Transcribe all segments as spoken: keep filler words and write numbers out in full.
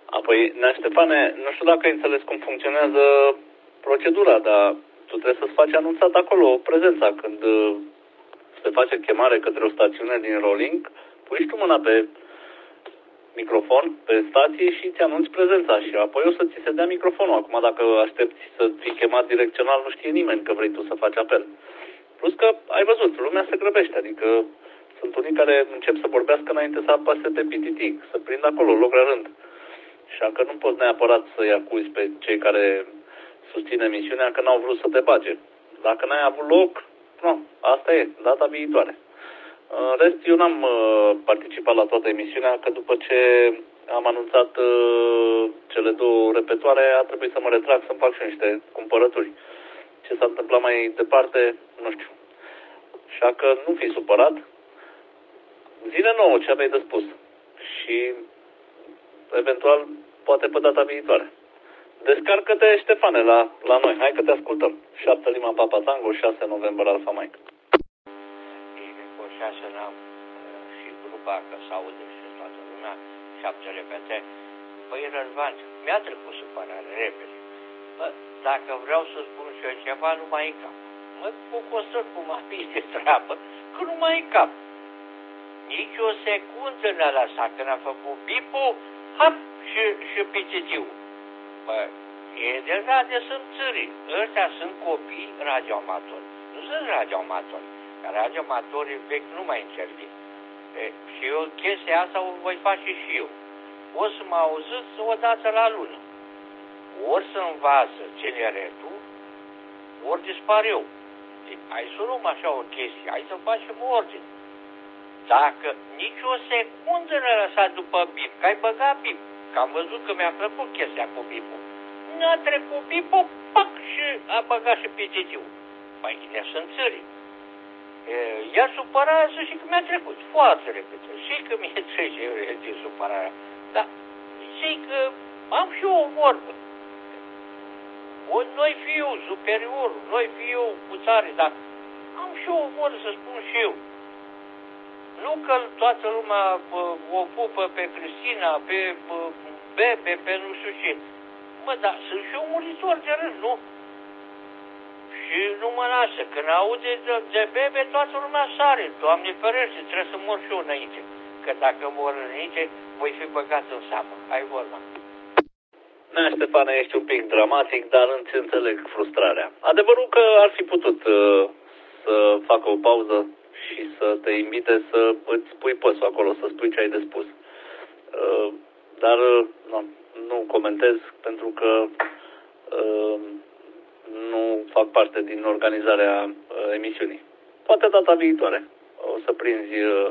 Apoi, Nea Ștefane, nu știu dacă ai înțeles cum funcționează procedura, dar tu trebuie să-ți faci anunțat acolo prezența. Când uh, se face chemare către o stațiune din rolling, pui și tu mâna pe microfon, pe stație și ți anunți prezența și apoi o să ți se dea microfonul. Acum, dacă aștepți să fii chemat direcțional, nu știe nimeni că vrei tu să faci apel. Plus că, ai văzut, lumea se grăbește, adică sunt unii care încep să vorbească înainte să apase pe P T T, să prindă acolo, loc la rând. Așa că nu poți neapărat să-i acuzi pe cei care susțin emisiunea că n-au vrut să te bage. Dacă n-ai avut loc, nu, asta e, data viitoare. În rest, eu n-am uh, participat la toată emisiunea, că după ce am anunțat uh, cele două repetoare, a trebuit să mă retrag să-mi fac și niște cumpărături. Ce s-a întâmplat mai departe, nu știu. Așa că nu fi supărat. Zile nouă, ce aveai de spus. Și, eventual, poate pe data viitoare. Descarcă-te, Ștefane, la, la noi. Hai că te ascultăm. șapte Lima Papa Tango, șase November Alfa Mike. Șase n-am și grupa că s-aude și toată lumea, șapte repete. Păi, Răzvan, mi-a trecut supărare repede. Bă, dacă vreau să spun și eu ceva, nu mai e cap. Mă bucură cum am zis de treabă, că nu mai e cap. Nici o secundă n-a lăsat când a făcut bipul, hap, și, și pititiu. Bă, e deja de sunt țării. Ăștia sunt copii radioamatori. Nu sunt radioamatori. Radioamatorii vechi nu mai intervin. E, și eu chestia asta o voi face și eu. O să mă auziți o dată la lună. Ori să învață tineretul, ori dispar eu. E, hai să luăm așa o chestie, hai să facem ordine. Dacă nici o secundă n-a lăsat după bip, că ai băgat bip, că am văzut că mi-a plăcut chestia cu bipul. N-a trecut bipul, pac, și a băgat și pititiu. Păi, ne sunt țării. Iar supărarea să și că mi-a trecut foarte repede. Și că mi-e trece de supărarea. Dar și că am și eu o vorbă. O, noi fi eu superior, noi fi eu cu țare, dar am și eu o vorbă să spun și eu. Nu că toată lumea o pupă pe Cristina, pe Bebe, pe nu știu ce. Mă, dar sunt și eu muritor de rând, nu? Și nu mă lasă. Când aude de, de Bebe, toată lumea sare. Doamne ferește, trebuie să mor și eu înainte. Că dacă mor înainte, voi fi băgat în seamă. Ai vorba. Da, Ștefane, ești un pic dramatic, dar îți înțeleg frustrarea. Adevărul că ar fi putut uh, să facă o pauză și să te invite să îți pui păsul acolo, să spui ce ai de spus. Uh, dar uh, nu, nu comentez pentru că uh, nu fac parte din organizarea uh, emisiunii. Poate data viitoare o să prinzi uh,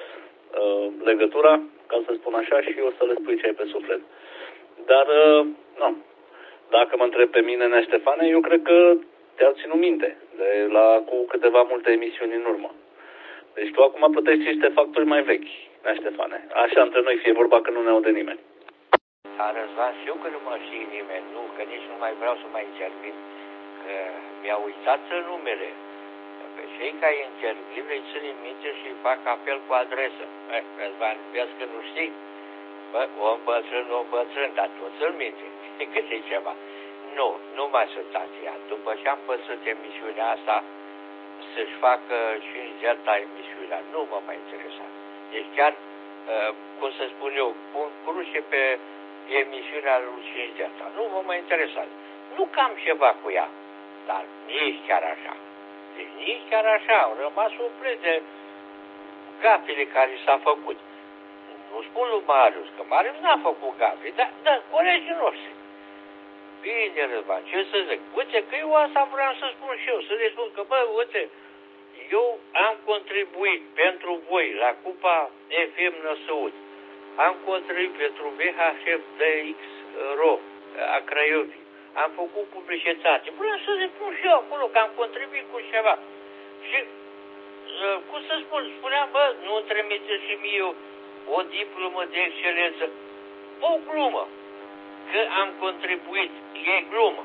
uh, legătura, ca să spun așa, și o să le spui ce ai pe suflet. Dar, uh, nu, dacă mă întreb pe mine, Nea Ștefane, eu cred că te-au ținut minte de la, cu câteva multe emisiuni în urmă. Deci tu acum plătești niște facturi mai vechi, Nea Ștefane. Așa între noi, fie vorba că nu ne aude nimeni. A Răzvan, știu că nu mă știe nimeni, nu, că nici nu mai vreau să mai intervin. Că mi-a uitat numele. Pe cei care intervin îi țin minte și fac apel cu adresă. Eh, Răzvan, vezi că nu știi? Bă, om bătrân, om bătrân, dar tu ți-l minte, cât e ceva. Nu, nu mă ascultați ea. După ce am păsut emisiunea asta, să-și facă cinci delta emisiunea, nu mă mai interesa. Deci chiar, uh, cum să spun eu, pun cruce pe emisiunea lui cinci delta, nu mă mai interesa. Nu că am ceva cu ea, dar nici chiar așa. Deci nici chiar așa, au rămas surprins de gafele care s-a făcut. Nu spun lui Marius, că Marius n-a făcut gafe, dar, da, colegii noștri. Bine, Răzvan, ce să zic? Uite, că eu asta vreau să spun și eu, să le spun că, bă, uite, eu am contribuit pentru voi la Cupa F M Năsăud. Am contribuit pentru V H F D X R O a Craiovii. Am făcut publicitate. Vreau să le spun și eu acolo, că am contribuit cu ceva. Și, cum să spun, spuneam, bă, nu îmi trimiteți și mie o diplomă de excelență. O glumă. Că am contribuit. E glumă.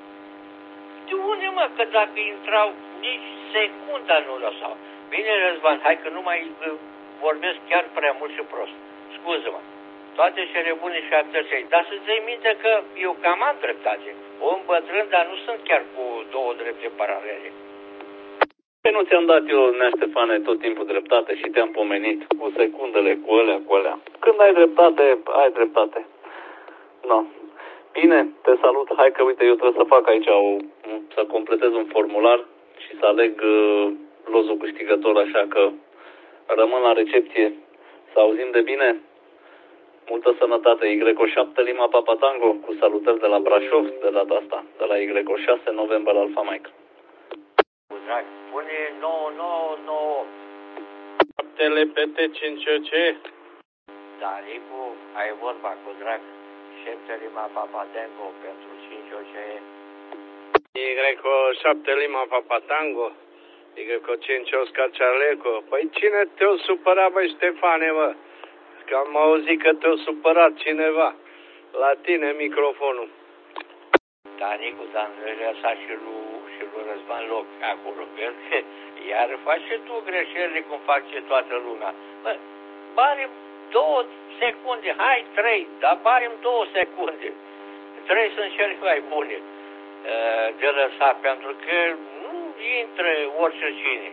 De unde, mă, că dacă intrau nici secunda nu lăsau. Bine, Răzvan, hai că nu mai uh, vorbesc chiar prea mult și prost. Scuză-mă. toate cele bune și atâței. Dar să ții minte că eu cam am dreptate. Om bătrân, dar nu sunt chiar cu două drepte paralele. Păi nu ți-am dat eu, Nea Ștefane, tot timpul dreptate și te-am pomenit cu secundele, cu alea, cu alea. Când ai dreptate, ai dreptate. No. Bine, te salut. Hai că, uite, eu trebuie să fac aici, o, să completez un formular și să aleg uh, lozul câștigător, așa că rămân la recepție. Să auzim de bine. Multă sănătate. Y șapte Lima Papa Tango, cu salutări de la Brașov, de data asta, de la Y șase November Alfa Mike. Cu drag, pune nouă nouă nouă. șaptele P T cinci O C. Da, Nicu, ai vorba cu drag. șapte Lima Papa Tango pentru cinci O C. Y șapte Lima Papa Tango. Y cinci Oscar Charleco. Păi cine te-o supărat, băi, Ștefane, bă? Că am auzit că te-o supărat cineva. La tine microfonul. Da, Nicu, dar îi lăsa și lui, și lui Răzvan loc acolo. Că iar faci și tu greșelile cum face toată lumea. Bă, barem două secunde, hai trei, dar barem două secunde. Trei sunt cele mai bune de lăsat, pentru că nu intră orice cine.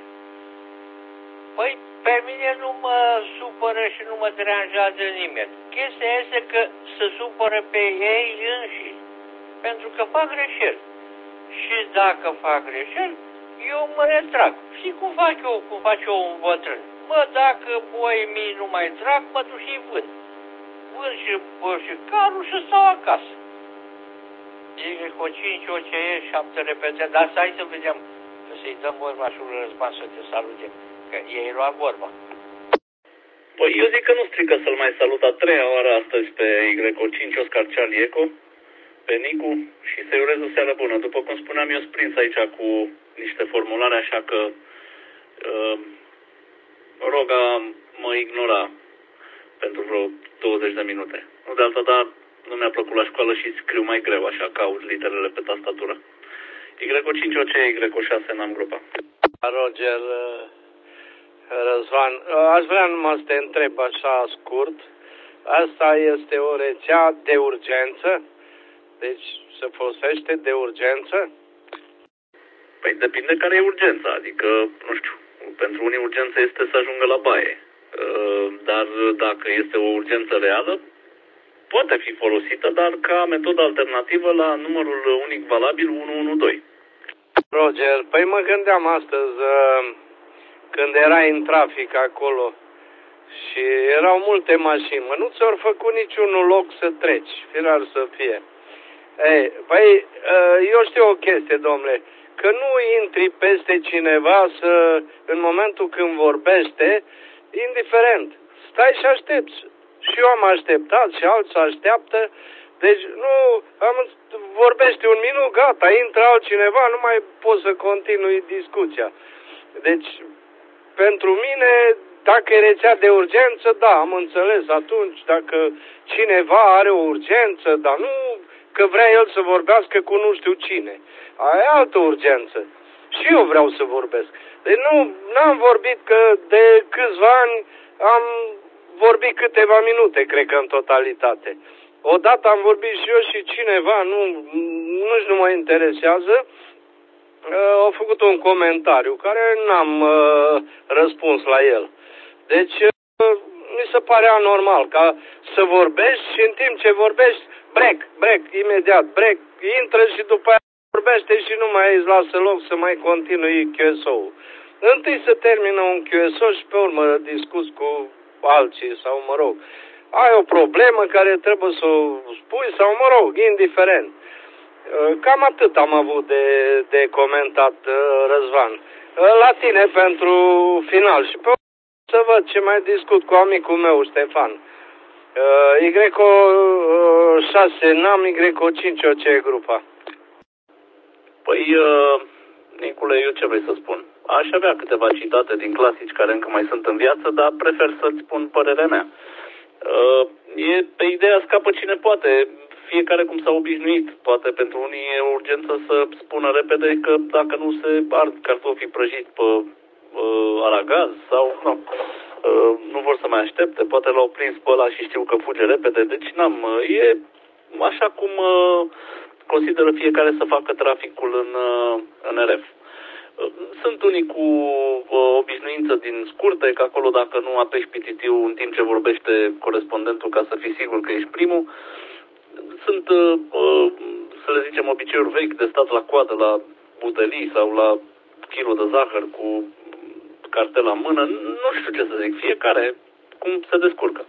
Păi, pe mine nu mă supără și nu mă deranjează nimeni. Chestia este că se supără pe ei înșiși, pentru că fac greșeli. Și dacă fac greșeli, eu mă retrag. Și cum fac eu, cum fac eu un bătrân? Bă, dacă boii mii nu mai trag, mă duc și vând. Vând și, bă, și carul și stau acasă. E cu cinci O C E, șapte repede, dar stai să vedem, să-i dăm vorba și lui Răzvan să te salute, că ei lua vorba. Păi eu zic că nu strică să-l mai salut a treia oară astăzi pe Y cinci Oscar Charlie Eco, pe Nicu, și să-i urez o seară bună. După cum spuneam, eu sunt prins aici cu niște formulare, așa că uh, roga mă ignora pentru vreo douăzeci de minute. Nu de alta, dar nu mi-a plăcut la școală și scriu mai greu, așa, caut literele pe tastatură. Y cinci O C, Y șase n-am grupa. Roger, Răzvan, aș vrea numai să te întreb așa scurt. Asta este o rețea de urgență? Deci se folosește de urgență? Păi depinde care e urgența, adică, nu știu, pentru unii urgența este să ajungă la baie. Dar dacă este o urgență reală, poate fi folosită, dar ca metodă alternativă la numărul unic valabil unu unu doi. Roger, păi mă gândeam astăzi, când erai în trafic acolo și erau multe mașini, mă, nu ți-au făcut niciunul loc să treci, firar să fie. Ei, păi, eu știu o chestie, domnule, că nu intri peste cineva să, în momentul când vorbește, indiferent, stai și aștepți. Și eu am așteptat și alții așteaptă, deci nu, am, vorbește un minut, gata, intră altcineva, nu mai poți să continui discuția. Deci, pentru mine, dacă e rețea de urgență, da, am înțeles atunci, dacă cineva are o urgență, dar nu că vrea el să vorbească cu nu știu cine. Aia e altă urgență. Și eu vreau să vorbesc. Deci nu, n-am vorbit că de câțiva ani am vorbit câteva minute, cred că în totalitate. Odată am vorbit și eu și cineva, nu, nu-și nu mă interesează, a făcut un comentariu care n-am uh, răspuns la el. Deci uh, mi se pare anormal ca să vorbești și în timp ce vorbești, break, break, imediat, break, intră și după aia vorbește și nu mai îți lasă loc să mai continui Q S O-ul. Întâi să termină un Q S O și pe urmă discuți cu alții sau mă rog, ai o problemă care trebuie să o spui sau mă rog, indiferent. Cam atât am avut de, de comentat, Răzvan. La tine pentru final și pe urmă să văd ce mai discut cu amicul meu, Ștefan. Y șase n-am, Y cinci O C grupa. Păi, uh, Nicule, eu ce vrei să spun? Aș avea câteva citate din clasici care încă mai sunt în viață, dar prefer să-ți spun părerea mea. Uh, e pe ideea scapă cine poate, fiecare cum s-a obișnuit. Poate pentru unii e urgență să spună repede că dacă nu se ard cartofii prăjiți pe uh, aragaz sau... Nu. nu vor să mai aștepte, poate l-au prins pe ăla și știu că fuge repede, deci n-am, e așa cum consideră fiecare să facă traficul în, în R F. Sunt unii cu o obișnuință din scurte, că acolo dacă nu apeși pititiu în timp ce vorbește corespondentul ca să fii sigur că ești primul. Sunt, să le zicem, obiceiuri vechi de stat la coadă la butelii sau la kilo de zahăr cu cartel la mână. Nu știu ce să zic, fiecare cum se descurcă.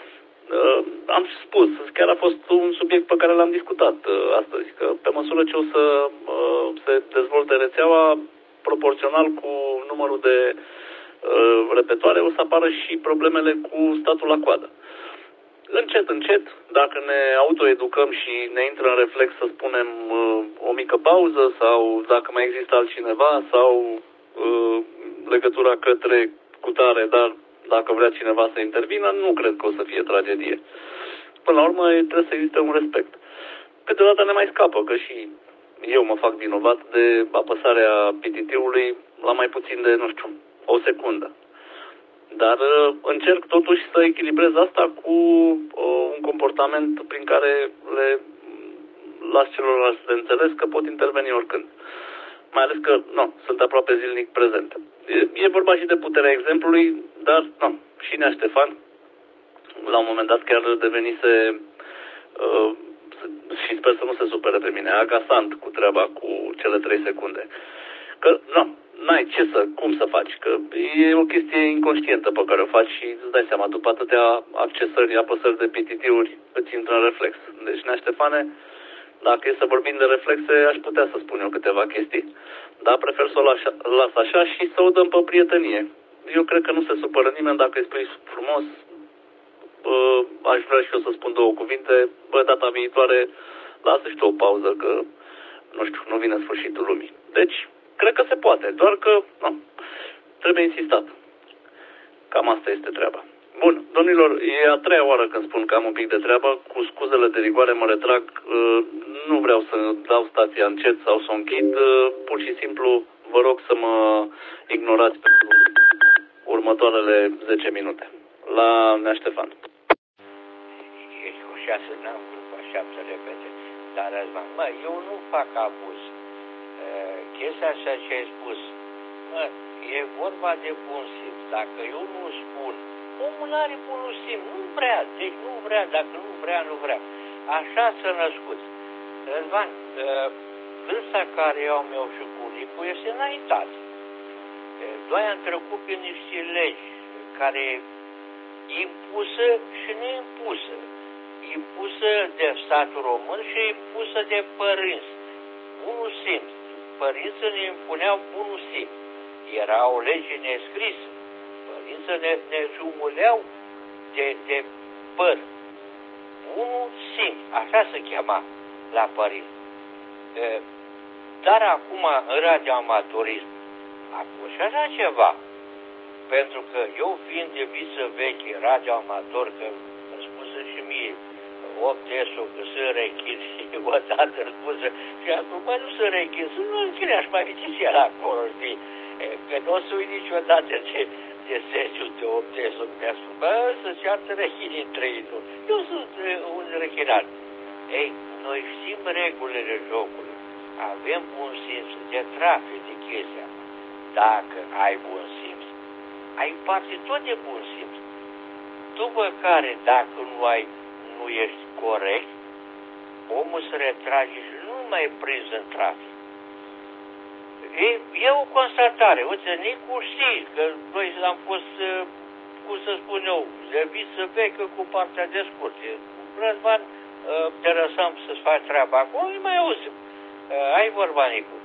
Am spus, chiar a fost un subiect pe care l-am discutat astăzi, că pe măsură ce o să se dezvolte rețeaua, proporțional cu numărul de uh, repetoare, o să apară și problemele cu statul la coadă. Încet, încet, dacă ne autoeducăm și ne intră în reflex să spunem uh, o mică pauză sau dacă mai există altcineva sau uh, legătura către cutare, dar dacă vrea cineva să intervină, nu cred că o să fie tragedie. Până la urmă, trebuie să existe un respect. Câteodată ne mai scapă, că și eu mă fac vinovat de apăsarea pititiului la mai puțin de, nu știu, o secundă. Dar încerc totuși să echilibrez asta cu uh, un comportament prin care le las celorlalți de înțeles că pot interveni oricând. Mai ales că, nu, sunt aproape zilnic prezente. E, e vorba și de puterea exemplului, dar, nu, și Nea Ștefan, la un moment dat chiar devenise... Uh, și sper să nu se supere pe mine, agasant cu treaba cu cele trei secunde. Că, nu, n-ai ce să, cum să faci, că e o chestie inconștientă pe care o faci și îți dai seama, după atâtea accesări, apăsări de pititiuri, îți intră în reflex. Deci, Nea Ștefane, dacă e să vorbim de reflexe, aș putea să spun eu câteva chestii. Dar prefer să o las, las așa și să o dăm pe prietenie. Eu cred că nu se supără nimeni dacă îi spui frumos. Bă, aș vrea și eu să spun două cuvinte. Bă, data viitoare, lasă și tu o pauză, că, nu știu, nu vine sfârșitul lumii. Deci, cred că se poate, doar că, nu, trebuie insistat. Cam asta este treaba. Bun, domnilor, e a treia oară când spun că am un pic de treabă. Cu scuzele de rigoare mă retrag. Nu vreau să dau stația încet sau să o închid. Pur și simplu, vă rog să mă ignorați pentru următoarele zece minute. La Nea Ștefan. Ești cu șase, n-am vrut cu șapte repede. Dar Răzvan, mă, eu nu fac abuz. Uh, chestia așa ce ai spus, mă, e vorba de bun simț. Dacă eu nu spun, omul are bunul simț, nu vrea, deci nu vrea, dacă nu vrea, nu vrea. Așa s-a născut. Răzvan, uh, vârsta care eu am eu și bunicul este înaintat. Uh, doi am trecut prin niște legi care impusă și neimpusă. Impusă de statul român și impusă de părinți. Bunul simț. Părinții ne impuneau bunul simț. Era o lege nescrisă. Părinții ne, ne jumuleau de, de păr. Bunul simț. Așa se chema la părinți. Dar acum, în radioamatorism, a fost și așa ceva. Pentru că eu fiind de viță veche, radioamator, că îmi spusă și mie opt S-ul că sunt rechid și odată îmi spusă și acum nu sunt rechid, sunt închine, aș mai fi și el acolo, știi? Că nu o să uit niciodată de, de Sergiu de opt S-ul, mi-a spus, bă, să-ți iartă rechidii între ei. Eu sunt un rechinat. Ei, noi știm regulile jocului, avem bun simț de trafic de chestia. Dacă ai bun simț, ai parte tot de bun simț. După care, dacă nu ai, nu ești corect, omul se retrage și nu mai e prins în trafic. E, e o constatare. Uite, Nicu știi că noi am fost, cum să spun eu, de viță veche cu partea de scurt. Răzvan, te lăsăm să-ți faci treaba acolo, îi mai auzim. Ai vorba, Nicu.